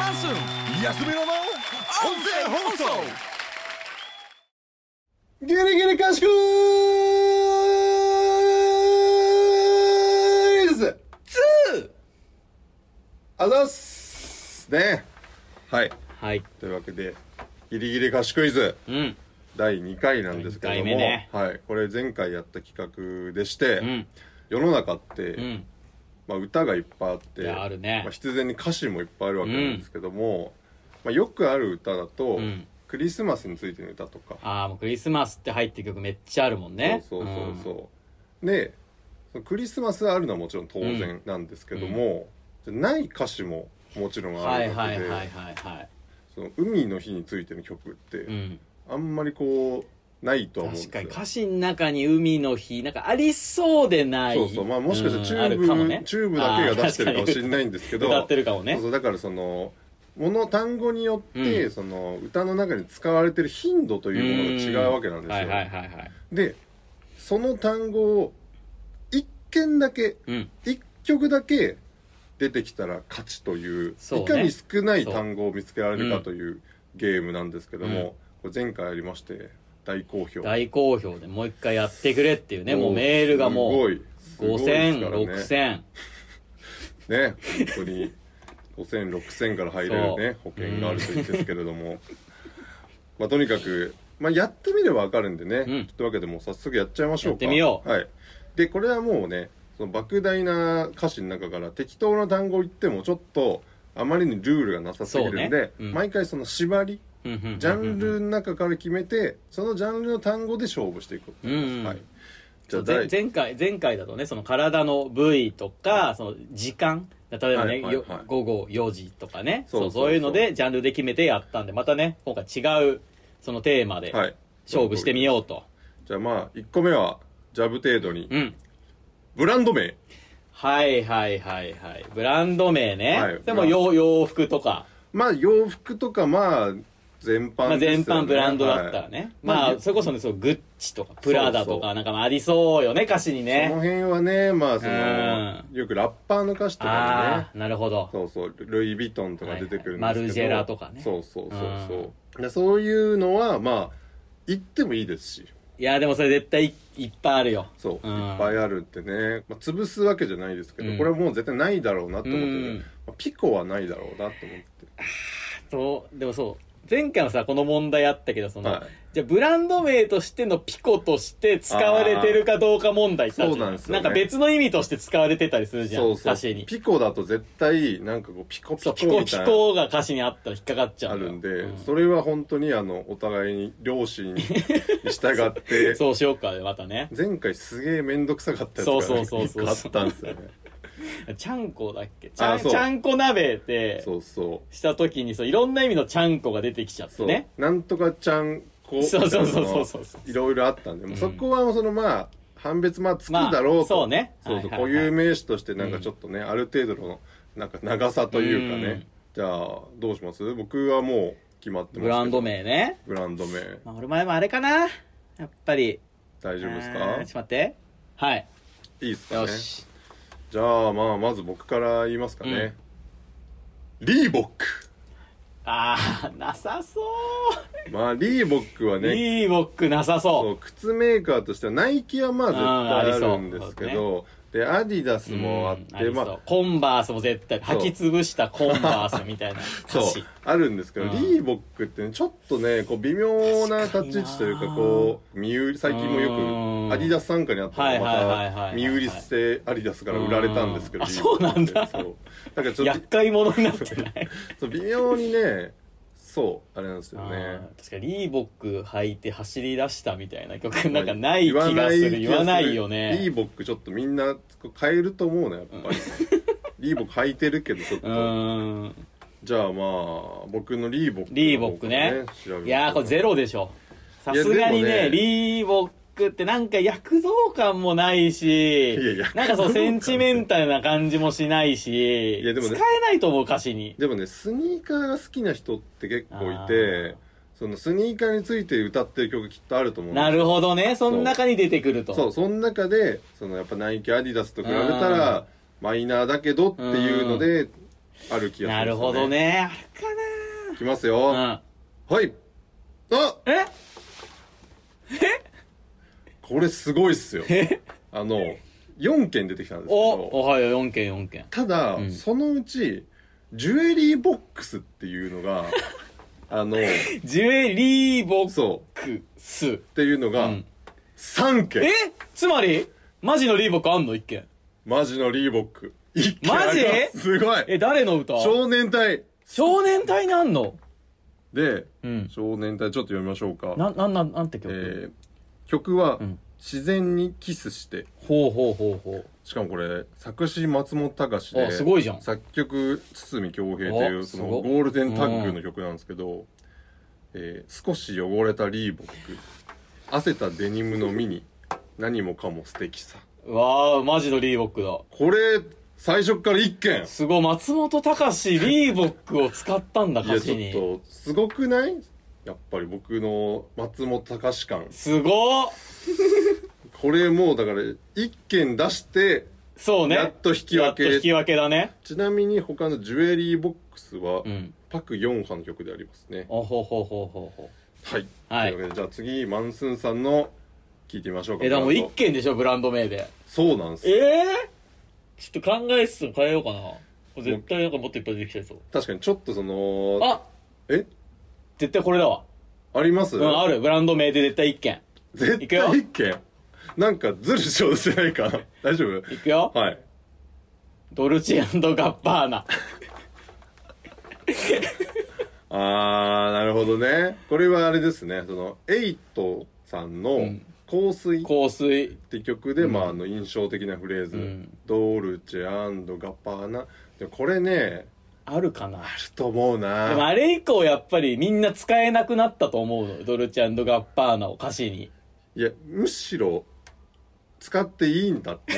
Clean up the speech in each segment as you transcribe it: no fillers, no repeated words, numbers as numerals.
ャンスン安めの音声放送ギリギリ賢いです 2 あざっすね。はいはい。 というわけでギリギリ賢いズ、 うん。 第2回なんですけども、 2回目ね、 はい、これ前回やった企画でして、 うん、 世の中って、 うん、 まあ、歌がいっぱいあって、 あるね、 まあ、必然に歌詞もいっぱいあるわけなんですけども、まあ、よくある歌だと、クリスマスについての歌とか、 ああ、もうクリスマスって入ってる曲めっちゃあるもんね。 そう、でそのクリスマスがあるのはもちろん当然なんですけども、じゃない歌詞ももちろんあるわけで、その海の日についての曲って、あんまりこうないとは思うんですよ。 確かに歌詞の中に海の日なんかありそうでない。 そう、まあもしかしたらチューブだけが出してるかもしれないんですけど、 歌ってるかもね。 そうだからその単語によって、その歌の中に使われてる頻度というものが違うわけなんですよ。でその単語を一件だけ、一曲だけ出てきたら勝ちという、いかに少ない単語を見つけられるかというゲームなんですけども、これ前回ありまして大好評でもう一回やってくれっていうね。もうメールがもう5000、6000 ね、本当に5000、6000から入れるね保険があるといいですけれども、まあとにかく、まあ、やってみればわかるんでね、というわけでもう早速やっちゃいましょうか。 やってみよう。はい。でこれはもうね、その莫大な歌詞の中から適当な単語を言ってもちょっとあまりにルールがなさすぎるんで、毎回その縛り、ジャンルの中から決めて、そのジャンルの単語で勝負していくっていう。はい。 じゃあ前回だとね、その体の部位とか、その時間、例えばね、午後4時とかね、そういうのでジャンルで決めてやったんで、またね、今回違うそのテーマで勝負してみようと。 じゃあまあ1個目はジャブ程度に、ブランド名。 はい。ブランド名ね。でも洋服とか。 まあ洋服とかまあ全般ですよね。 全般ブランドだったらね。まあそれこそね、グッチとかプラダとかなんかありそうよね、歌詞にね。 その辺はね、まあそのよくラッパーの歌詞とかにね。なるほど。 そうルイ・ヴィトンとか出てくるんですけど、 マルジェラとかね。 そういうのはまあ言ってもいいですし。 いやでもそれ絶対いっぱいあるよ。 そう、いっぱいあるってね。まあ潰すわけじゃないですけど、これはもう絶対ないだろうなって思ってね。ピコはないだろうなって思って。 でもそう。前回はさ、この問題あったけど、じゃあブランド名としてのピコとして使われてるかどうか問題ってあるじゃん。そうなんですよね。なんか別の意味として使われてたりするじゃん、歌詞に。 ピコだと絶対、なんかこう、ピコみたいな。 ピコが歌詞にあったら引っかかっちゃう。 あるんで、それは本当にお互いに両親に従って。 そうしようか、またね。 前回すげえめんどくさかったやつがあったんですよね。 ちゃんこだっけちゃんこ鍋ってした時にいろんな意味のちゃんこが出てきちゃってね。 なんとかちゃんこいろいろあったんで、そこはまあ判別まあつくだろうと。 そうね。 固有名詞としてなんかちょっとね、ある程度のなんか長さというかね。じゃあどうします？僕はもう決まってますけど。 ブランド名ね。 ブランド名。 俺前もあれかな、やっぱり。 大丈夫ですか？ ちょっと待って。はい。 いいですかね。 よし。 じゃあまず僕から言いますかね。リーボック。 なさそう。 まあリーボックはね。 リーボックなさそう。 靴メーカーとしてはナイキはまあ絶対あるんですけど、でアディダスもあって、まあコンバースも絶対履き潰したコンバースみたいなそうあるんですけど、リーボックってちょっとねこう微妙な立ち位置というか、こう最近もよくアディダス傘下にあったのがまた身売りしてアディダスから売られたんですけど、 そうなんだ。だからちょっと厄介者になってない微妙にね、あれなんですよね。 確かにリーボック履いて走り出したみたいな曲なんかない気がする。言わないよね。 リーボックちょっとみんな変えると思うね、やっぱり。リーボック履いてるけどちょっと。じゃあまあ僕のリーボックね。 いやーこれゼロでしょ。さすがにね、リーボックってなんか躍動感もないし、なんかセンチメンタルな感じもしないし、使えないと思う歌詞に。 でもね、スニーカーが好きな人って結構いて、そのスニーカーについて歌ってる曲きっとあると思うんですよ。 なるほどね。その中に出てくると。 その中で、やっぱナイキ、アディダスと比べたら、マイナーだけどっていうので、 ある気がするんですよね。 なるほどね。あるかいきますよ。 な。 はい。あ、 えこれすごいっすよ。4件出てきたんですけど。 はい、4件。 ただ、そのうち、ジュエリーボックスっていうのが、 ジュエリーボックス。 っていうのが、3件。 つまりマジのリーボックあんの ?1 件。 マジのリーボック。1件マジすごい。 誰の歌？ 少年隊。 少年隊にあんの？ で、少年隊ちょっと読みましょうか。 なんて曲？ 曲は、自然にキスして。 ほう。 しかもこれ、作詞松本隆で、 すごいじゃん。 作曲堤恭平という、そのゴールデンタッグの曲なんですけど、少し汚れたリーボック、汗たデニムのミニ、何もかも素敵さ。 うわー、マジのリーボックだ。 これ、最初から1件。 すごい、松本隆リーボックを使ったんだ、歌詞に。 いや、ちょっと、すごくない？やっぱり僕の松本隆感。 すごっこれもうだから1件出して、 そうね。 やっと引き分け。 やっと引き分けだね。 ちなみに他のジュエリーボックスは、パク・ヨンハの曲でありますね。 ほう。 はい。というわけで、じゃあ次、マンスンさんの聞いてみましょうか。 でも1件でしょ、ブランド名で。 そうなんです。 ちょっと考えつつ変えようかな。絶対なんかもっといっぱい出てきちゃいそう。 確かにちょっとその、 絶対これだわ。 あります？ ある。ブランド名で絶対1件。 絶対1件？なんかずるしようとしてないか？大丈夫？ いくよ。 はい。 ドルチェ&ガッパーナ。 なるほどね。これはあれですね。その、エイトさんの、香水って曲で、印象的なフレーズ。ドルチェ&ガッパーナ。でもこれね、 あるかな？ あると思うな。 でもあれ以降やっぱりみんな使えなくなったと思うの。ドルチェ&ガッパーナを歌詞に。 いや、むしろ、使っていいんだって。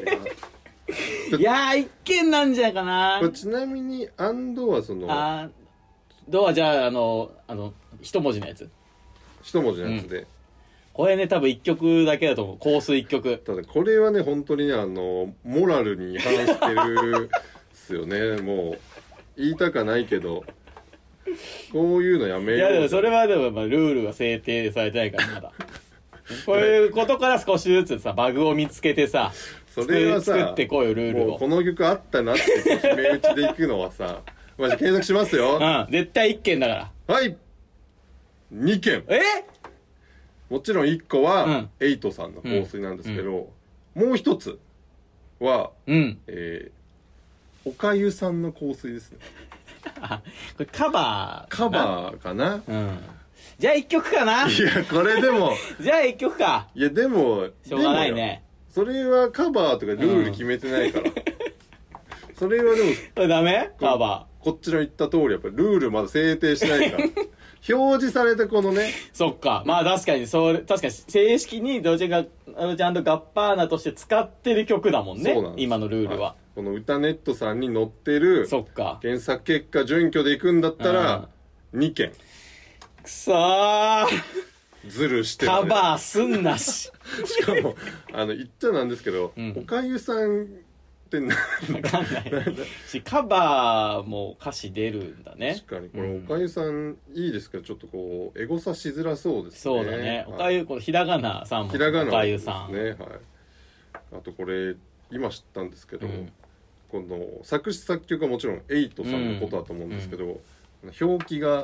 いやー、一件なんじゃないかな。 これちなみに、アンドはその、 ドはじゃあ、一文字のやつ。 一文字のやつで。 これね、多分一曲だけだと思う。香水一曲。 ただ、これはね、本当にね、モラルに違反してるっすよね。もう、言いたかないけど、こういうのやめよう。 いや、でもそれはでも、ルールが制定されてないから、まだ。こういうことから少しずつさ、バグを見つけてさ、 それはさ、 作ってこうよ、ルールを。 もうこの曲あったなって決め打ちでいくのはさ、マジ検索しますよ。 絶対1件だから。 はい。2件。もちろん1個は、エイトさんの香水なんですけど、もう一つは、おかゆさんの香水ですね。 これカバー。 カバーかな？ じゃあ1曲かな？ いや、これでも。 じゃあ1曲か。 いや、でも、 しょうがないね。 それはカバーとかルール決めてないから。それはでも、 これダメ？カバー。こっちの言った通り、やっぱりルールまだ制定してないから。表示されたこのね。 そっか。まあ確かに、確かに正式にドルチェ&ガッパーナとして使ってる曲だもんね。そうなんです。今のルールは。 この歌ネットさんに載ってる、 そっか。 検索結果準拠で行くんだったら、2件。 くそー。 ずるしてる、 カバーすんなし。 しかも、言っちゃなんですけど、おかゆさんってわかんない。カバーも歌詞出るんだね。 確かに、これ、おかゆさんいいですけど、ちょっとこう、エゴサしづらそうですね。 そうだね。おかゆ、このひらがな3文字。 ひらがなおかゆさん。 ね、はい。あとこれ、今知ったんですけど、この作詞作曲はもちろんエイトさんのことだと思うんですけど、表記が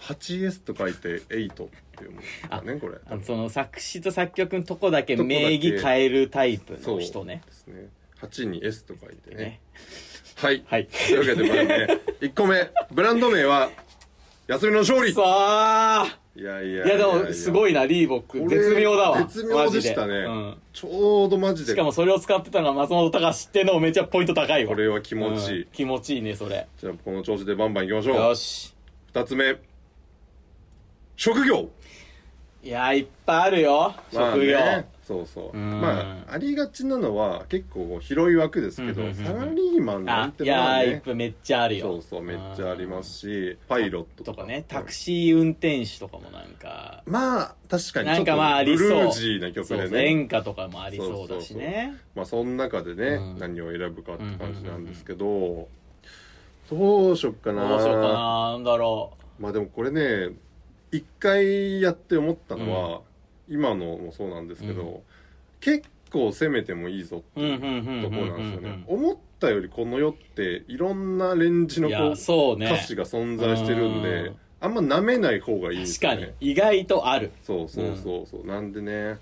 8S と書いてエイトっていうものだね、これ。 その作詞と作曲のとこだけ名義変えるタイプの人ね。 そうですね。8に S と書いてね。 はい。 というわけで、まずね、1個目、ブランド名は、休みの勝利。いやでも、すごいな、リーボック。絶妙だわ。 絶妙でしたね。ちょうどマジで。 しかもそれを使ってたのが松本隆っていうのもめっちゃポイント高いわ。 これは気持ちいい。 気持ちいいね、それ。 じゃあ、この調子でバンバン行きましょう。 よし。 2つ目。職業。 いや、いっぱいあるよ。職業。 そうそう。ありがちなのは結構広い枠ですけど、サラリーマンなんてのはね。 いや、めっちゃあるよ。 そう、めっちゃありますし、パイロットとかね、タクシー運転手とかもなんか。 まあ、確かにちょっとブルージーな曲でね。 演歌とかもありそうだしね。 まあ、その中でね、何を選ぶかって感じなんですけど、 どうしよっかな。 どうしようかな。なんだろまあでもこれね、一回やって思ったのは、今のもそうなんですけど、結構攻めてもいいぞっていうところなんですよね。思ったよりこの世っていろんなレンジの歌詞が存在してるんで、あんま舐めない方がいいんですよね。 確かに。意外とある。 そうそうそうそう。なんでね、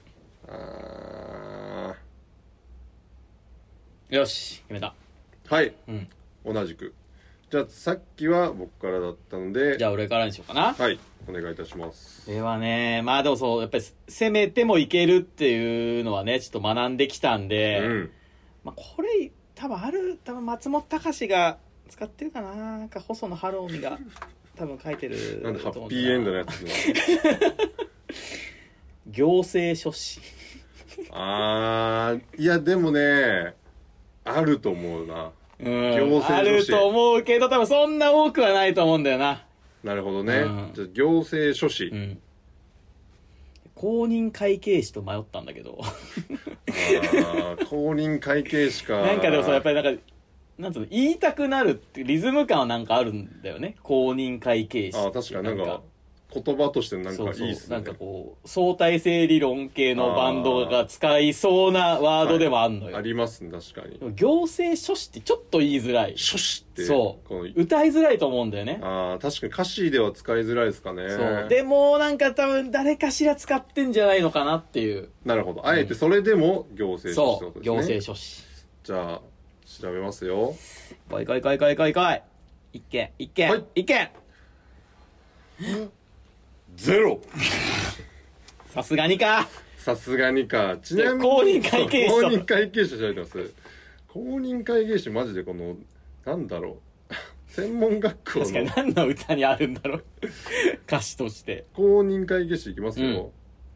よし、決めた。 はい。同じく。じゃあさっきは僕からだったので。 じゃあ俺からにしようかな。 はい。お願いいたします。 ではね、まあでもそう、やっぱり攻めてもいけるっていうのはね、ちょっと学んできたんで、まあこれ、多分松本隆が使ってるかな。なんか細野晴臣が多分書いてる。 なんでハッピーエンドのやつな行政書士。 いやでもね、あると思うな。行政書士。 あると思うけど、多分そんな多くはないと思うんだよな。 なるほどね。じゃあ行政書士。 公認会計士と迷ったんだけど。 公認会計士か。 なんかでもさ、やっぱりなんか、なんつうの、言いたくなるってリズム感はなんかあるんだよね。公認会計士。 確かになんか言葉としてなんかいいっすね。 そうなんかこう、相対性理論系のバンドが使いそうなワードでもあんのよ。 ありますね、確かに。 行政書士ってちょっと言いづらい。 書士って。 そう。歌いづらいと思うんだよね。 確かに歌詞では使いづらいですかね。 そう。でもなんか多分誰かしら使ってんじゃないのかなっていう。 なるほど。あえてそれでも行政書士ってことですね。 そう。行政書士。 じゃあ、調べますよ。 来い。一件。 ゼロ。 さすがにか。 ちなみに公認会計士。 公認会計士調べてます。公認会計士マジでこのなんだろう専門学校の確かに何の歌にあるんだろう歌詞として。 公認会計士いきますよ。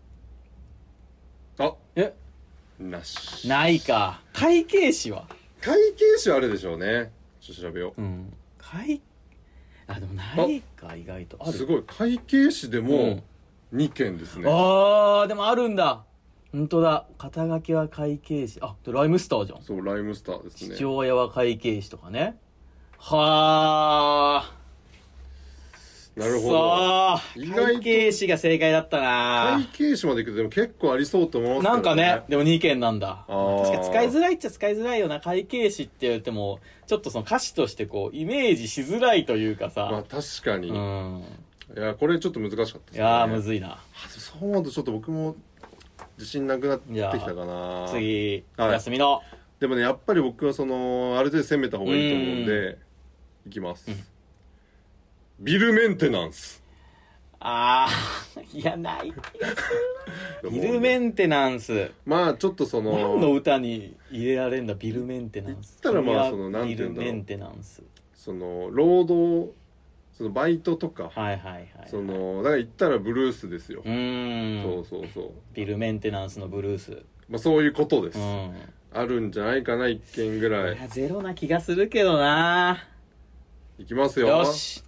なし。 ないか。会計士はあるでしょうね。ちょっと調べよう。 でもないか。意外とある。 すごい。会計士でも2件ですね。 でもあるんだ。本当だ。肩書きは会計士。ライムスターじゃん。 そう、ライムスターですね。 父親は会計士とかね。はあ。 なるほど。 会計士が正解だったな。 会計士まで行くとでも結構ありそうと思いますけどね。 なんかね、でも2件なんだ。確かに使いづらいっちゃ使いづらいよな。会計士って言われても、ちょっとその歌詞としてこう、イメージしづらいというかさ。 まあ確かに。いや、これちょっと難しかったですね。 いやむずいな。 そう思うとちょっと僕も自信なくなってきたかな。 次、休みの。 でもね、やっぱり僕はその、ある程度攻めた方がいいと思うんで、いきます。ビルメンテナンス。 いや、ないビルメンテナンス。 まあ、ちょっとその、 何の歌に入れられんだ、ビルメンテナンス。 言ったらまあ、その、なんていうんだろう。 ビルメンテナンス。 その、労働、その、バイトとか。その、だから言ったらブルースですよ。そう。 ビルメンテナンスのブルース。 まあ、そういうことです。あるんじゃないかな、一件ぐらい。 いや、ゼロな気がするけどな。 いきますよ。 よし。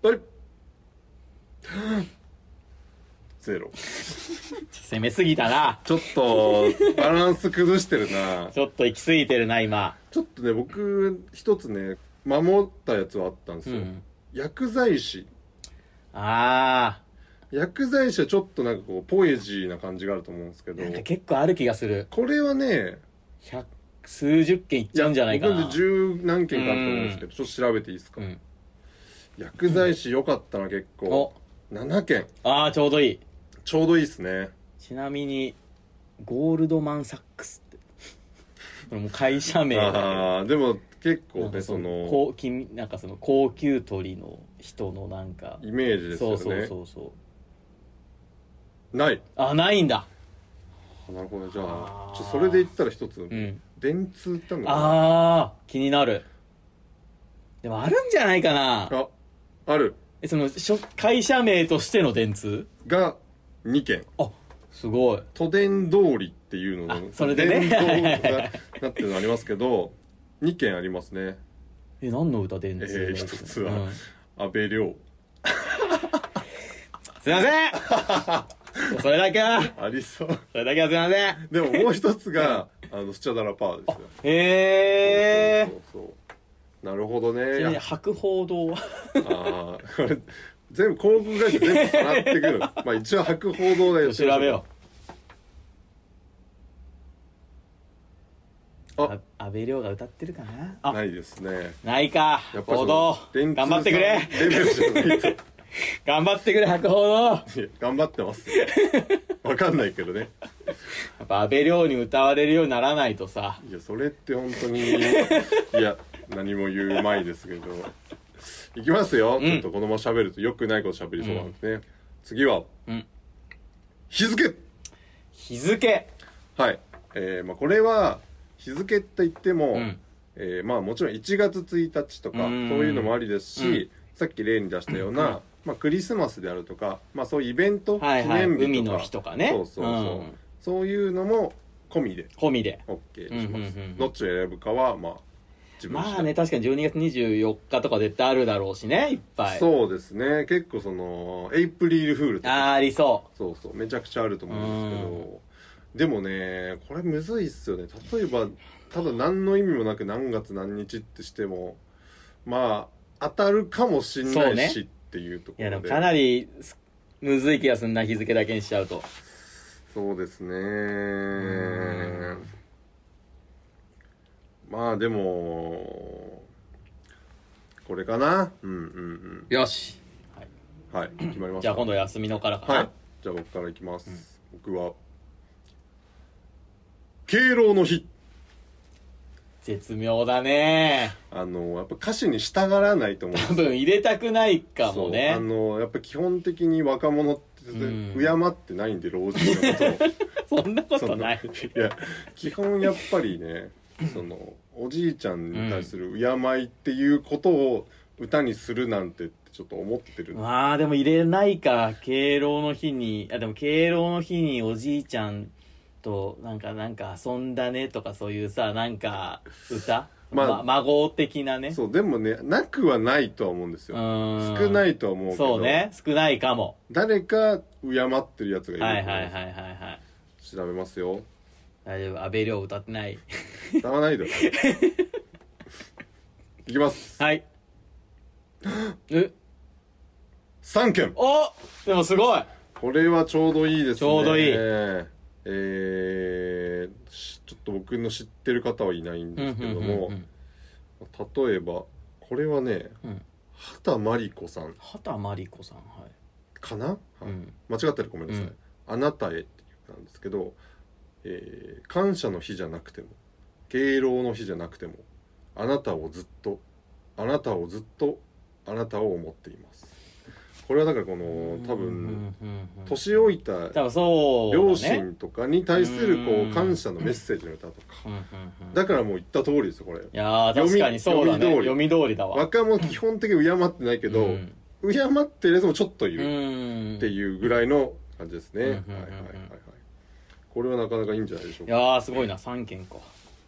ゼロ。 攻めすぎたな。 ちょっとバランス崩してるな。 ちょっと行き過ぎてるな今。 ちょっとね、僕一つね守ったやつはあったんですよ。薬剤師。薬剤師はちょっとなんかこうポエジーな感じがあると思うんですけど。 なんか結構ある気がする。 これはね、 数十件いっちゃうんじゃないかな。 僕で10何件かあると思うんですけど、ちょっと調べていいですか。薬剤師良かったな結構。7件。 ちょうどいい。 ちょうどいいですね。 ちなみにゴールドマンサックスってこれも会社名だでも結構ね、そのなんかその高級鳥の人のなんかイメージですよね。そうない。 ないんだ。 なるほど。じゃあそれで言ったら一つ、電通ってのか気になる。でもあるんじゃないかな。 ある。 その会社名としての電通が2件。 すごい。 都電通りっていうのそれでね電通がなってるのありますけど2件ありますね。 何の歌電通一つは安倍亮。 すいませんそれだけはありそう。 それだけはすいません。 でももう一つがスチャダラパーですよ。 へえ。 そうなるほどね。 ちなみに博報堂はああ、これ全部広告会社全部さらってくる。まあ一応博報堂で調べよう。安倍亮が歌ってるかな。 ないですね。 ないか。 やっぱ報道頑張ってくれ。 レベルじゃないと。 頑張ってくれ博報堂。 頑張ってます。わかんないけどね。 やっぱ安倍亮に歌われるようにならないとさ。 いやそれって本当にいや何も言うまいですけど。いきますよ、ちょっとこのまま喋ると良くないこと喋りそうなんでね、次は、日付。はい、まあ、これは日付って言っても、まあもちろん1月1日とかそういうのもありですし、さっき例に出したような、まあ、クリスマスであるとか、まあ、そういうイベント、記念日とか海の日とかね、 そういうのも込みで OK します。どっちを選ぶかはまあまあね、確かに12月24日とか絶対あるだろうしね、いっぱい。 そうですね、結構そのエイプリルフールとかありそうそうめちゃくちゃあると思うんですけど、でもねこれむずいっすよね。例えばただ何の意味もなく何月何日ってしてもまあ当たるかもしんないしっていうところで、いやでもかなりむずい気がすんな、日付だけにしちゃうと。 そうですね、まあでもこれかな。 よし、 はい決まりました。 じゃあ今度休みのからかな。 はい、じゃあ僕からいきます。僕は敬老の日。 絶妙だね。 やっぱ歌詞に従らないと思うんですよ。多分入れたくないかもね。 やっぱ基本的に若者って敬ってないんで、老人のことをそんなことない。 いや基本やっぱりねそのおじいちゃんに対する敬いっていうことを歌にするなんてってちょっと思ってる。 まあでも入れないか。敬老の日にでも敬老の日におじいちゃんとなんか遊んだねとかそういうさなんか歌、孫的なね。 そうでもねなくはないとは思うんですよ。少ないとは思うけど。 そうね、少ないかも。 誰か敬ってるやつがいる。 はい調べますよ。 大丈夫、安倍亮歌ってない。 歌わないでいきます。 はい。 3件。 お、でもすごい。 これはちょうどいいですね。 ちょうどいい。 ちょっと僕の知ってる方はいないんですけども、例えばこれはね、畑真理子さん。 畑真理子さん、はい。 かな、間違ってるごめんなさい。あなたへっていう曲なんですけど、感謝の日じゃなくても敬老の日じゃなくてもあなたをずっとあなたを思っています。これはだからこの多分年老いた両親とかに対するこう感謝のメッセージの歌とか、だからもう言った通りですよこれ。いや確かにそうだね。読み通りだわ。 若者基本的に敬ってないけど、敬ってるやつもちょっといるっていうぐらいの感じですね。これはなかなかいいんじゃないでしょうか。 いやすごいな、3件か。い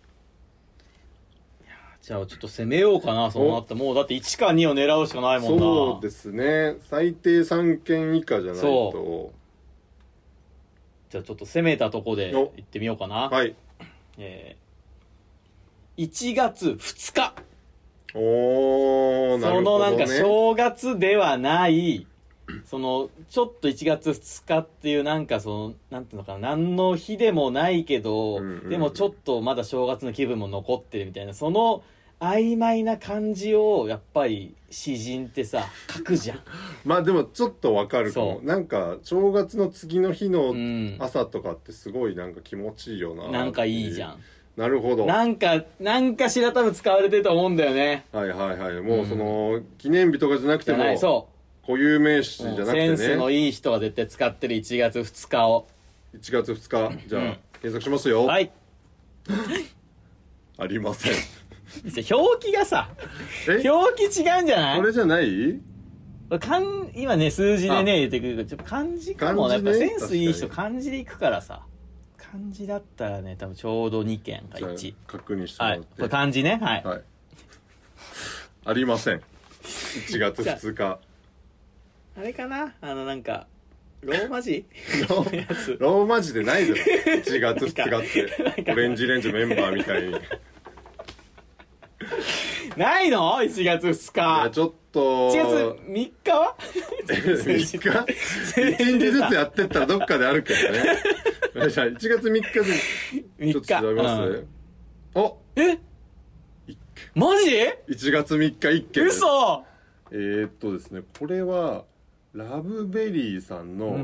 やじゃあちょっと攻めようかな。そうなってもうだって1か2を狙うしかないもんな。 そうですね、最低3件以下じゃないと。 じゃあちょっと攻めたとこでいってみようかな。 はい。 1月2日。 おー、なるほどね。 そのなんか正月ではないそのちょっと1月2日っていうなんかそのなんていうのかな、何の日でもないけど、でもちょっとまだ正月の気分も残ってるみたいな、その曖昧な感じをやっぱり詩人ってさ書くじゃん。 まあでもちょっとわかるかも。なんか正月の次の日の朝とかってすごいなんか気持ちいいよな。 なんかいいじゃん。 なるほど。 なんかしら多分使われてると思うんだよね。 もうその記念日とかじゃなくても、固有名詞じゃなくてね、 センスのいい人は絶対使ってる1月2日を。 1月2日じゃあ、検索しますよ。 はい。 ありません。 表記がさ表記違うんじゃない？ これじゃない？ 今ね数字でね入れてくるけどちょっと漢字かもね。やっぱセンスいい人漢字でいくからさ。漢字だったらね多分ちょうど2件か1。 確認してもらって。 これ漢字ね。はい。 ありません。1月2日。 あれかな、なんかローマ字ローマ字でないだろ1月2日ってオレンジレンジメンバーみたいにないの ?1 月2 いや日。 ちょっと 1月3日は 3日1日ずつやってったらどっかであるけどね。じゃあ1月3日でちょっと調べます、あえマジ ?1 月3日1件です。 嘘ですね、これはラブベリーさんの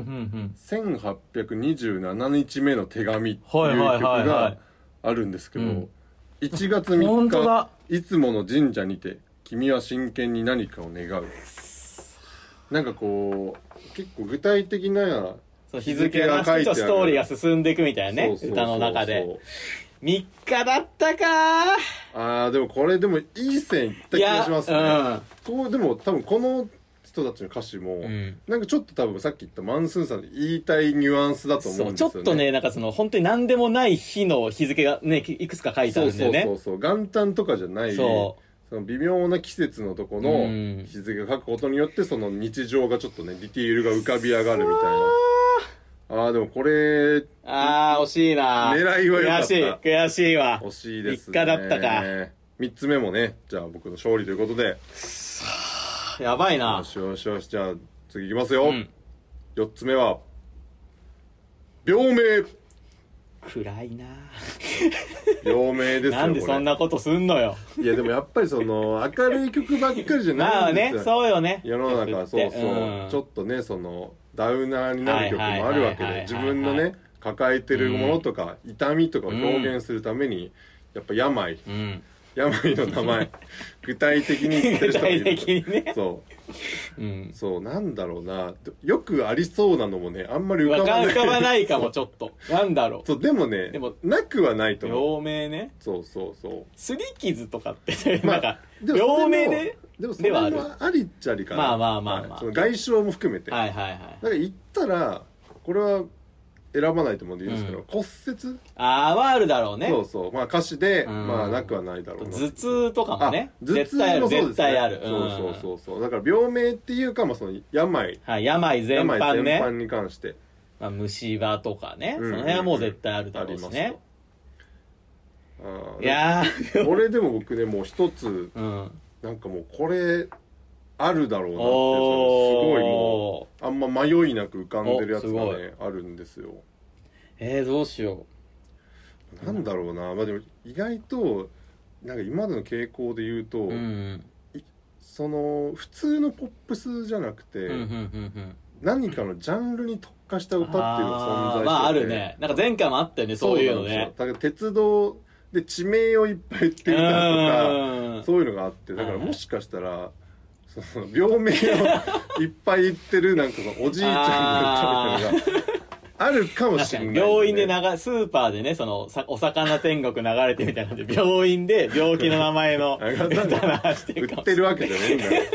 1827日目の手紙っていう曲があるんですけど、1月3日いつもの神社にて君は真剣に何かを願う。なんかこう結構具体的な日付が書いてある、ストーリーが進んでいくみたいなね、歌の中で。3日だったかー。でもこれでもいい線いった気がしますね。こうでも多分この人たちの歌詞も、なんかちょっと多分さっき言ったマンスーンさんの言いたいニュアンスだと思うんですよね。 ちょっとね、なんかその本当に何でもない日の日付がね、いくつか書いてあるんだよね。 そう元旦とかじゃない、その微妙な季節のとこの日付が書くことによってその日常がちょっとねディティールが浮かび上がるみたいな。でもこれ惜しいな。 狙いは良かった。 悔しいわ。 惜しいですね。 3日だったか。 3つ目もね、じゃあ僕の勝利ということで。 やばいな。 よしじゃあ次いきますよ。4つ目は病名。 暗いな。 病名ですよ。 なんでそんなことすんのよ。 いやでもやっぱりその明るい曲ばっかりじゃないんですよ。 まあね、そうよね。 世の中そうちょっとねそのダウナーになる曲もあるわけで、自分のね抱えてるものとか痛みとかを表現するためにやっぱ病の名前具体的に言ってる人もいる。 具体的にね。 そうなんだろうな、よくありそうなのもねあんまり浮かばないかも。ちょっとなんだろう。 そうでもねなくはないと思う。 病名ね。 そうすり傷とかってなんか病名でもそれはありっちゃありかな。 まあその外傷も含めて。だから言ったらこれは選ばないと思うんでいいですけど、骨折はあるだろうね。 そうまあ歌詞でなくはないだろうな。 頭痛とかもね。 頭痛もそうですね。 絶対ある。 そうだから病名っていうかその病全般ね。 全般に関して虫歯とかね、その辺はもう絶対あるだろうしね。 いやこれでも僕ねもう一つなんかもうこれあるだろうなってすごいもうあんま迷いなく浮かんでるやつがねあるんですよ。 どうしよう。なんだろうな。でも意外となんか今までの傾向で言うと、その普通のポップスじゃなくて、何かのジャンルに特化した歌っていうのが存在してて、 あるね。なんか前回もあったよね、そういうのね。 だから鉄道で地名をいっぱい言ってみたりとかそういうのがあって、だからもしかしたらその病名をいっぱい言ってるなんかそのおじいちゃんの歌みたいなのがあるかもしれない、ね、 病院でスーパーでねそのお魚天国流れてみたいなので病院で病気の名前の歌流してるかも売ってるわけじゃねえんだよ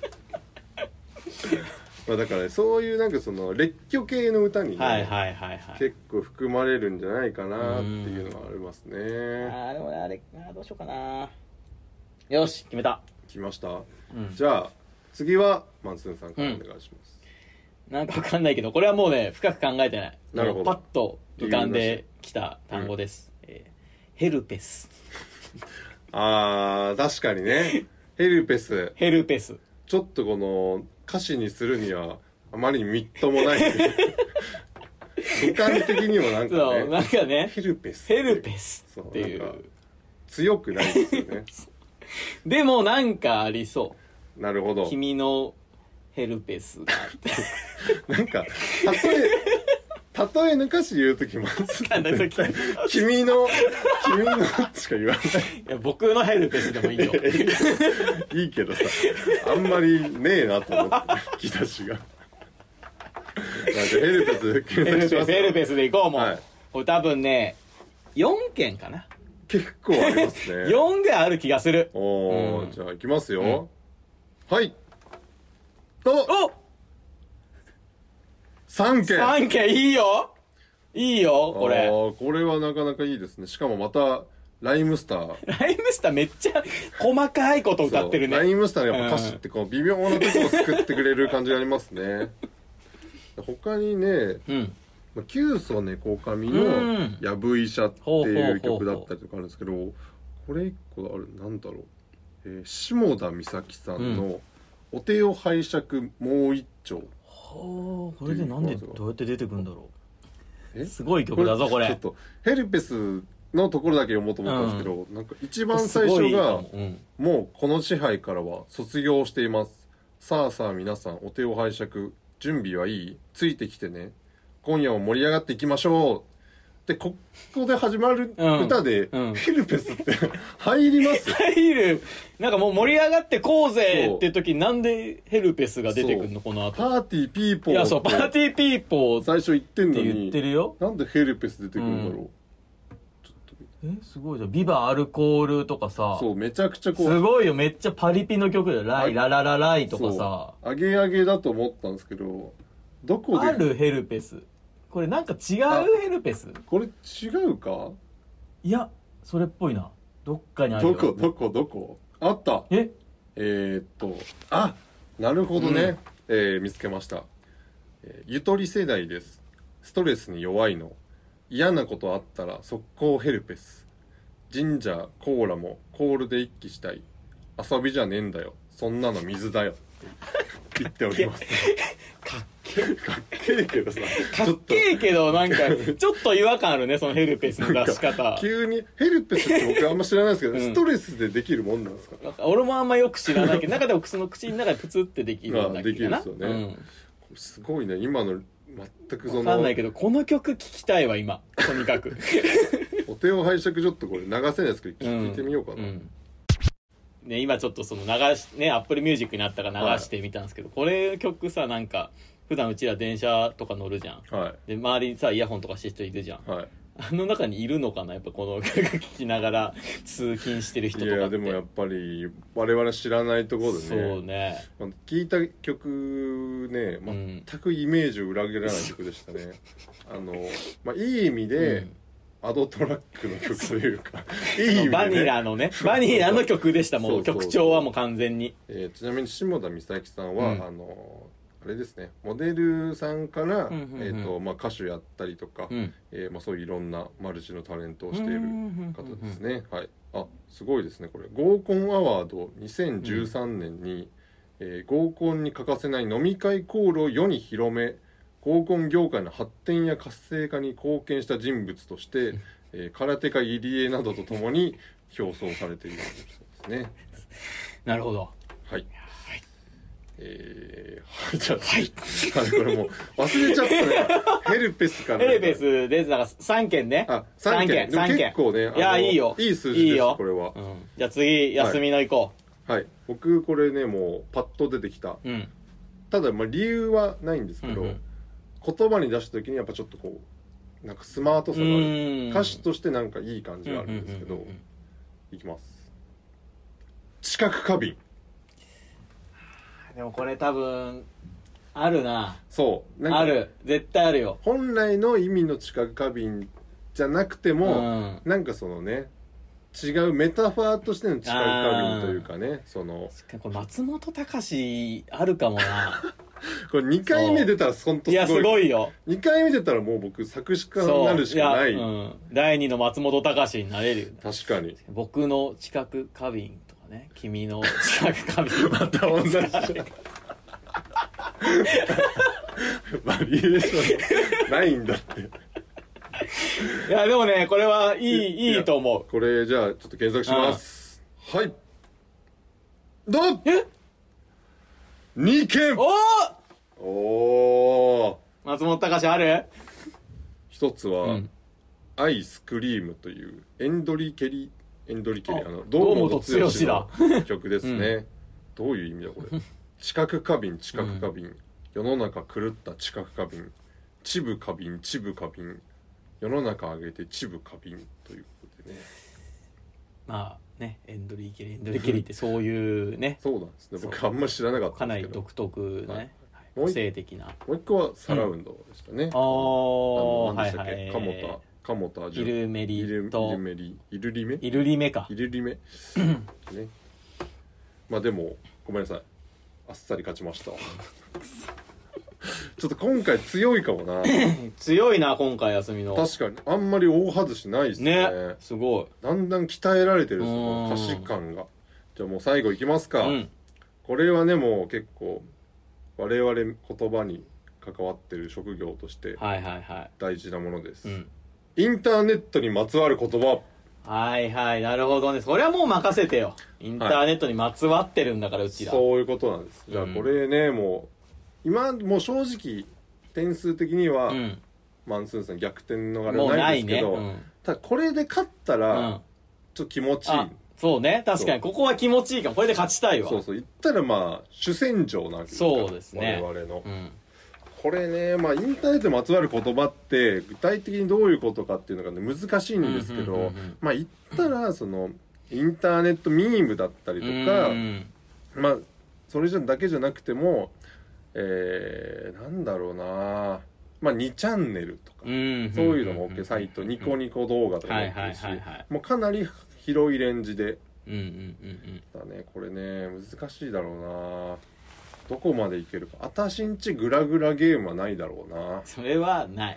まあだから、ね、そういうなんかその列挙系の歌にね、結構含まれるんじゃないかなっていうのはありますね。 でもあれどうしようかな。よし決めた。 来ました、じゃあ次はマンスーンさんからお願いします、 なんかわかんないけどこれはもうね深く考えてない。 なるほど。 パッと浮かんできた単語です、ヘルペス確かにねヘルペスちょっとこの歌詞にするにはあまりにみっともない五感的にもなんかねなんかねヘルペスっていう強くないですよねでもなんかありそう。 なるほど。 君のヘルペスがあってなんか例えの歌詞言うときも君のしか言わない。 いや僕のヘルペスでもいいよいいけどさあんまりねえなと思って引き出しがヘルペス検索します。 ヘルペスでいこうもう、これ多分ね4件かな。 結構ありますね 4である気がする。 じゃあいきますよ、はいと3件いいよこれ。 これはなかなかいいですね。しかもまたライムスターめっちゃ細かいこと歌ってるね。 ライムスターのやっぱ歌詞ってこう微妙なところを救ってくれる感じがありますね他にね、キソネコカミのやぶ医者っていう曲だったりとかあるんですけど、これ一個ある、なんだろう、 下田美咲さんのお手を拝借もう一丁。 はあ、これでなんでどうやって出てくんだろう。すごい曲だぞこれ。 ちょっとヘルペスのところだけ読もうと思ったんですけど、なんか一番最初がもうこの支配からは卒業しています。さあさあ皆さんお手を拝借準備はいい？ついてきてね。今夜も盛り上がっていきましょう。でこで始まる歌で、ヘルペスって入ります？ 入る。なんかもう盛り上がってこうぜって時になんでヘルペスが出てくるのこの後。 パーティーピーポー。 いやそうパーティーピーポー最初言ってんのに言ってるよ。 なんでヘルペス出てくるんだろう。ちょっとすごいじゃん。ビバアルコールとかさ。 そうめちゃくちゃこう。 すごいよめっちゃパリピの曲だよ。ライラララライとかさ。 アゲアゲだと思ったんですけどどこで。 あるヘルペス。これなんか違うヘルペス？ これ違うか？ いやそれっぽいな。どっかにあるよ。 どこあった。あ、なるほどね。見つけました。ゆとり世代です。ストレスに弱いの。嫌なことあったら速攻ヘルペス。ジンジャーコーラもコールで一気したい。遊びじゃねえんだよ。そんなの水だよ。って言っております。 かっけえけどさ。 かっけえけどなんかちょっと違和感あるねそのヘルペスの出し方。 急にヘルペスって僕あんま知らないですけど、ストレスでできるもんなんですか？ 俺もあんまよく知らないけど中でもその口の中でプツってできるんだっけできるんですよね。すごいね今の全くその。 分かんないけどこの曲聞きたいわ今とにかく。 お手を拝借ちょっとこれ流せないですけど聞いてみようかな。 ね、今ちょっとその流しね Apple Music にあったから流してみたんですけど、これ曲さなんか普段うちら電車とか乗るじゃん、で周りにさイヤホンとかしてる人いるじゃん、あの中にいるのかなやっぱこの曲聴きながら通勤してる人とかって。 いやでもやっぱり我々知らないところでね。 そうね。 聞いた曲ね全くイメージを裏切らない曲でしたね。いい意味で、アドトラックの曲というかいい意味で、ね、 バニラのねバニラの曲でしたもう曲調はもう完全に。 ちなみに下田美咲さんは、あれですねモデルさんから、歌手やったりとか、そういういろんなマルチのタレントをしている方ですね。あすごいですねこれ。合コンアワード2013年に、合コンに欠かせない飲み会コールを世に広め合コン業界の発展や活性化に貢献した人物として、空手家入江などとともに表彰されているそうですね。 なるほど。 はい。じゃあ、これもう忘れちゃったね。ヘルペスから。 ヘルペスです。だから3件ね。 3件。結構ね。 いや、いいよ。 いい数字です、これは。 じゃあ次、休みの行こう。はい。僕、これね、もう、パッと出てきた。ただ、理由はないんですけど、言葉に出した時にやっぱちょっとこう、なんかスマートさがある。歌詞としてなんかいい感じがあるんですけど、いきます。知覚過敏。 でもこれ多分あるな。 そうある絶対あるよ。 本来の意味の知覚過敏じゃなくても、なんかそのね違うメタファーとしての知覚過敏というかね、そのこれ松本隆あるかもな。 これ2回目出たら本当すごい。 いやすごいよ。 2回目出たらもう僕作詞家になるしかない。 第2の松本隆になれるよ、ね、 確かに。 僕の知覚過敏とかね、君の知覚過敏また同じバリエーションないんだって。 いやでもねこれはいいと思う。 これじゃあちょっと検索します。はい。どう2件。お松本隆ある。 一つは、アイスクリームというエンドリケリ堂本剛の曲ですね。どういう意味だこれ。知覚過敏世の中狂った知覚過敏チブ過敏世の中上げてチブ過敏ということでね。 まあねエンドリケリってそういうね。 そうなんですね。僕あんまり知らなかったんですけど。 かなり独特ね、個性的な。 もう一個はサラウンドでしたね。 何でしたっけ。鴨田イルメリとイルリメね。まあでもごめんなさい、あっさり勝ちました。ちょっと今回強いかもな。 強いな今回休みの。 確かにあんまり大外しないですね。 すごい。 だんだん鍛えられてるその歌詞感が。 じゃあもう最後いきますか。 うん。 これはね、もう結構、我々言葉に関わってる職業としてはいはいはい。 大事なものです。 うん。 インターネットにまつわる言葉。 はいはい、なるほどね。それはもう任せてよ。インターネットにまつわってるんだから、うちら。 そういうことなんです。じゃあうんこれね、もう、今、もう正直、点数的には、 うん。 マンスーンさん逆転のあれもうはなないいね。 んですけど、 うん。 ただこれで勝ったうら、 ん。 ちょっと気持ちいい。 あ、そうね。確かに、ここは気持ちいいかも。これで勝ちたいわ。 そうそう。言ったらまあ、主戦場なわけですから。 そうですね我々の。 うん。 これね、まあ、インターネットにまつわる言葉って、具体的にどういうことかっていうのがね、難しいんですけどうんうんうんうん、 まあ、言ったら、その、インターネットミームだったりとか、 うんまあ、それだけじゃなくても、なんだろうな、まあ、2チャンネルとか、 うん。 そういうのも OK、サイト、ニコニコ動画とかもはいはい OK しはいはい、 もうかなり広いレンジで、 うんうんうんだね、これね、難しいだろうな。どこまでいけるか。あたしんちグラグラゲームはないだろうな。 それはない。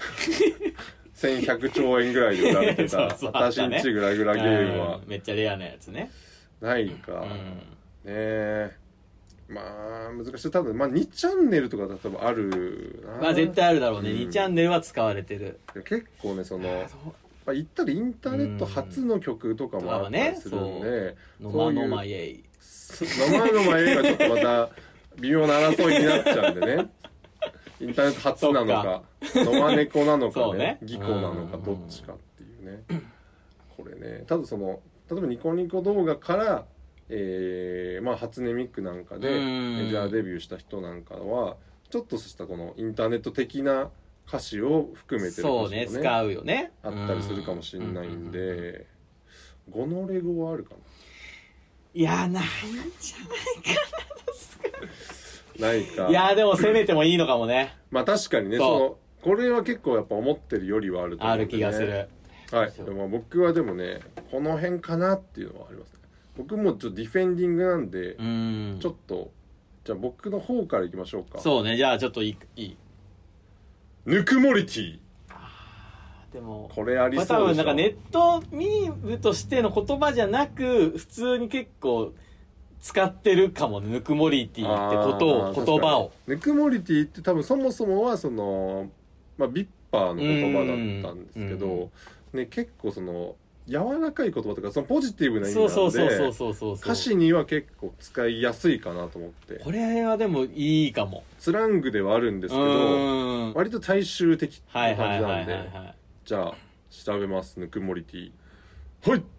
1100兆円ぐらいで売られてた、 そうそうあたしんちグラグラゲームはうんめっちゃレアなやつね。 ないか。 うん。 ねえ。まあ、難しい。多分、まあ、2チャンネルとかだと多分あるな。 まあ絶対あるだろうね。 うん 2チャンネルは使われてる。 結構ね、その、まあ、言ったらインターネット初の曲とかもあったりするんで、 ノマノマイエイ。 名前の前がちょっとまた微妙な争いになっちゃうんでね。インターネット初なのか、ノマネコなのかねそうね、 ギコなのかどっちかっていうね。これね、ただその、例えばニコニコ動画から、まあ初音ミックなんかでメジャーデビューした人なんかは、ちょっとしたこのインターネット的な歌詞を含めてる歌詞もそうね、使うよね。 あったりするかもしれないんで、ゴノレ語はあるかいや、ないんじな。ないか。 ゃない。いや、でも攻めてもいいのかもね。 まあ確かにね、 そうその、これは結構やっぱ思ってるよりはあると思うんで、ね、 ある気がする。 はい。でも僕はでもね、この辺かなっていうのはありますね。僕もちょっとディフェンディングなんで、ちょっと、じゃあ僕の方からいきましょうか。 そうね、じゃあちょっといい。 ぬくもりティ。 でも、 これありそうでしょ。 多分なんかネットミームとしての言葉じゃなく、普通に結構使ってるかもね、ぬくもりティってことを、言葉を。 ぬくもりティって多分そもそもはその、まあビッパーの言葉だったんですけど、ね、結構その、柔らかい言葉とかそのポジティブな意味なんで歌詞には結構使いやすいかなと思って。 これはでもいいかも。 スラングではあるんですけど割と大衆的な感じなんで、じゃあ調べます。ぬくもりティー。はい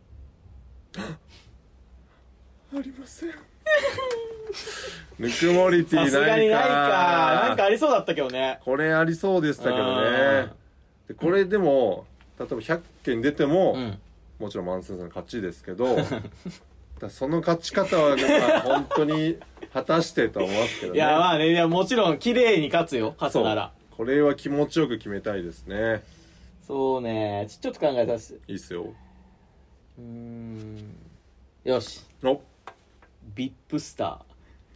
ありませんぬくもりティーないか。 さすがにないか。なんかありそうだったけどね。 これありそうでしたけどね。でこれでも例えば100件出ても、もちろんマンスーンさんの勝ちですけどだその勝ち方はまあ本当に果たしてとは思いますけどね。 いやまあね、いやもちろん綺麗に勝つよ、勝つなら。 これは気持ちよく決めたいですね。 そうね、ちょっと考えさせて。 いいっすよ。 よし。 おビップスタ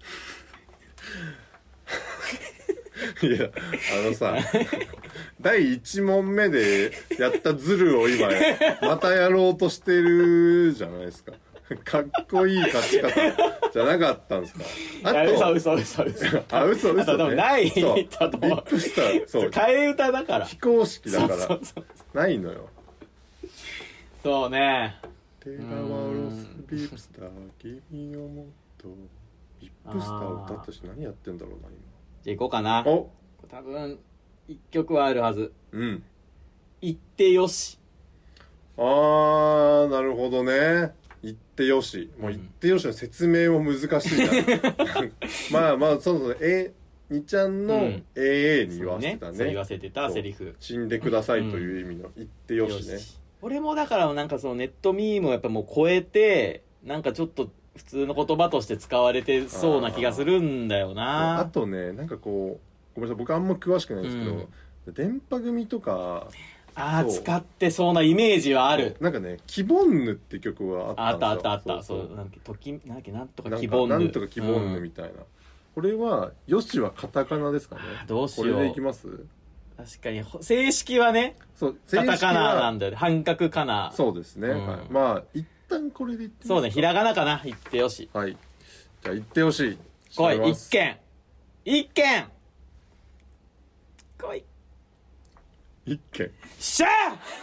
いやさ第1問目でやったズルを今またやろうとしてるじゃないですか。かっこいい勝ち方じゃなかったんですか。 あと嘘あ嘘ね。 多分ないそうビだと思う。 ップスターそう替え歌だから非公式だからないのよ。 そうね。 テラワロスビップスター君をもっとビップスター歌った人何やってんだろうな今。 じゃあ行こうかな。 お多分一曲はあるはず。言ってよし。 あーなるほどね。言ってよし。もう言ってよしの説明も難しいな。まあそうにちゃんの AA に言わせてたね。 そう言わせてたセリフ。 死んでくださいという意味の言ってよしね。 俺もだからなんかそのネットミームをやっぱもう超えて、なんかちょっと普通の言葉として使われてそうな気がするんだよな。 あとね、なんかこう、ごめんなさい、僕あんま詳しくないんですけど、電波組とか、 使ってそうなイメージはある。 なんかね、キボンヌって曲があったんですよ。 あった。そう、なんとかキボンヌ。 なんとかキボンヌみたいな。これは、よしはカタカナですかね。 どうしよう。 これでいきます？ 確かに、正式はね、 そう、 カタカナなんだよね。半角カナ。 そうですね。はい。まあ、言っ旦これでいってみますか。 そうね、ひらがなかな。言ってよし。 はい。じゃあ言ってほしい。 来い、一件。一件来い。 一件。 しゃ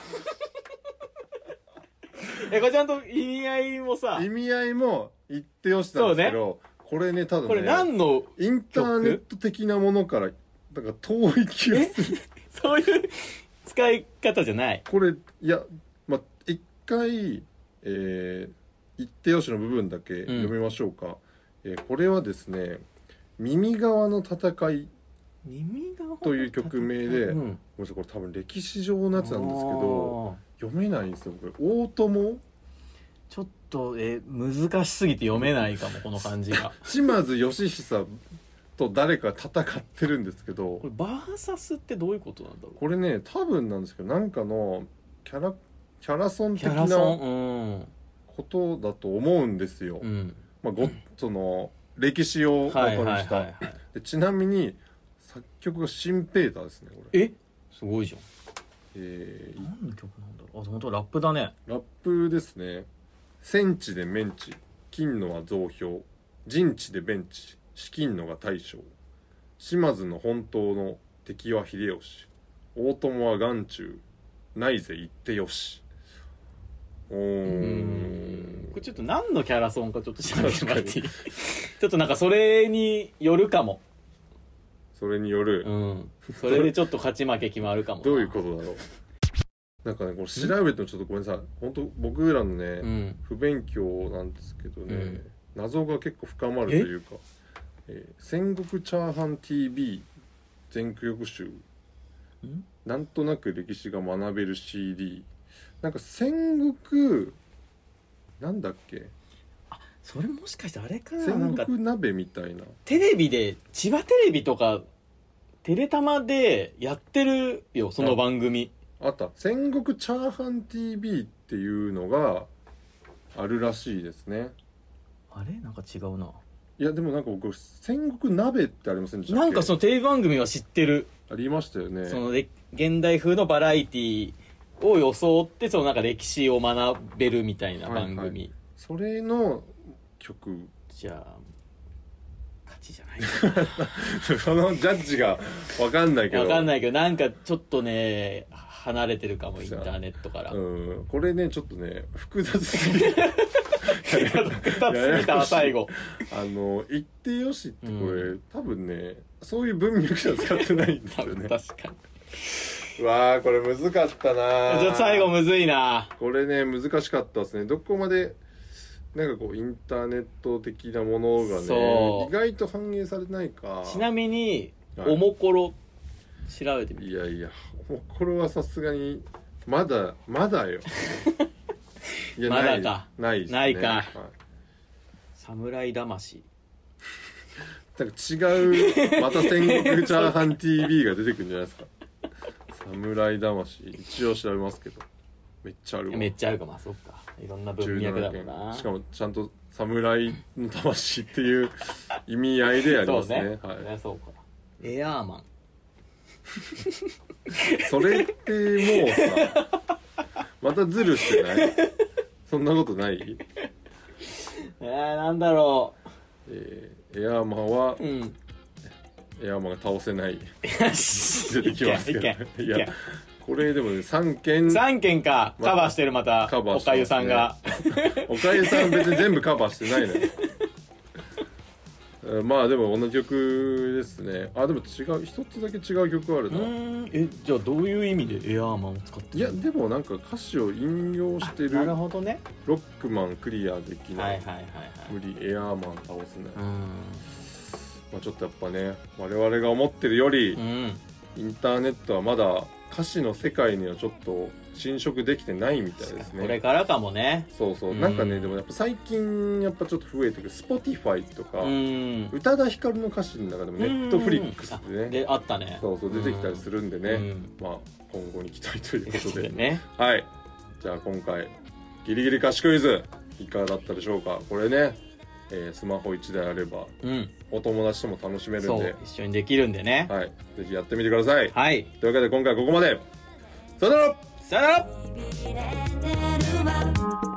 ーこれちゃんと意味合いもさ、 意味合いも言ってよしなんですけど、これね、ただね、 これ何のインターネット的なものから、なんか遠い気がする。 そういう使い方じゃない。 これ、いや、ま、一回、言ってよしの部分だけ読みましょうか。これはですね、耳側の戦いという曲名で、ごめんなさい、これ多分歴史上のやつなんですけど、読めないんですよ、これ。大友ちょっと、難しすぎて読めないかも、この漢字が。 島津義久と誰か戦ってるんですけど、 これ、バーサスってどういうことなんだろう。 これね、多分なんですけど、なんかの、キャラソン的なことだと思うんですよ。まあ、その、歴史を元にした。で、ちなみに、作曲がシンペーターですね、これ。 すごいじゃん。何の曲なんだろう。あ、本当ラップだね。 ラップですね。戦地でメンチ、金のは増票、陣地でベンチ、資金のが大将。島津の本当の敵は秀吉。大友は眼中、ないぜ言ってよし。これちょっと何のキャラソンかちょっと調べてもらっていいちょっとなんかそれによるかも。 それによる。 それでちょっと勝ち負け決まるかも。 どういうことだろう。なんかね、これ調べてもちょっとごめんなさい。本当僕らのね、不勉強なんですけどね、謎が結構深まるというか、戦国チャーハン TV 全曲集、なんとなく歴史が学べる CD、なんか戦国、なんだっけ、 それもしかしてあれかな、 戦国鍋みたいな。 テレビで、千葉テレビとか、テレタマでやってるよ、その番組。 あった。戦国チャーハン TV っていうのがあるらしいですね。 あれなんか違うな。 いや、でもなんか僕、戦国鍋ってありませんでしたっけ？ なんかそのテレビ番組は知ってる。 ありましたよね。 その現代風のバラエティを装って、そのなんか歴史を学べるみたいな番組。 それの曲。 じゃあ、勝ちじゃないそのジャッジがわかんないけど。 わかんないけど、なんかちょっとね、離れてるかも、インターネットから。 これね、ちょっとね、複雑すぎる。 複雑すぎたわ、最後。 言ってよしってこれ、多分ね、そういう文脈しか使ってないんですよね。 確かに。 うわー、これむずかったなー。 ちょっと最後むずいな。 これね、難しかったですね。どこまで、なんかこう、インターネット的なものがね、意外と反映されてないか。 ちなみに、おもころ、調べてみて。 いやいや、おもころはさすがに、まだよ。いや、 まだか。 ないですね。 ないか。侍魂。 なんか違う、また戦国チャーハン TV が出てくるんじゃないですか。侍魂。一応調べますけど。めっちゃあるわ。 めっちゃあるか、まあ、そっか。いろんな文脈だもんな。 しかも、ちゃんと侍の魂っていう意味合いでありますね。 そうね。はい。そうか。エアーマン。 それってもうさ、またズルしてない？そんなことない？ なんだろう。エアーマンは、エアーマンが倒せない。出てきますけど。いや、これでもね、3件か。カバーしてる、また。おかゆさんが。 おかゆさん別に全部カバーしてないのよ。まあでも同じ曲ですね。あ、でも違う、一つだけ違う曲あるな。 じゃあどういう意味でエアーマンを使ってるの？ いや、でもなんか歌詞を引用してる。 なるほどね。 ロックマンクリアできない。無理、エアーマン倒せない。まあちょっとやっぱね、我々が思ってるより、インターネットはまだ歌詞の世界にはちょっと侵食できてないみたいですね。 これからかもね。 そうそう。なんかね、でもやっぱ最近やっぱちょっと増えてくる Spotify とか、宇多田ヒカルの歌詞の中でもNetflix でね。 で、あったね。 そうそう、出てきたりするんでね。まあ、今後に期待ということで。ね。はい。じゃあ今回、ギリギリ歌詞クイズ、いかがだったでしょうか。これね、スマホ1台あれば、お友達とも楽しめるんで。そう、 一緒にできるんでね。 はい。ぜひやってみてください。 はい。 というわけで今回はここまで。さよなら。 さよなら。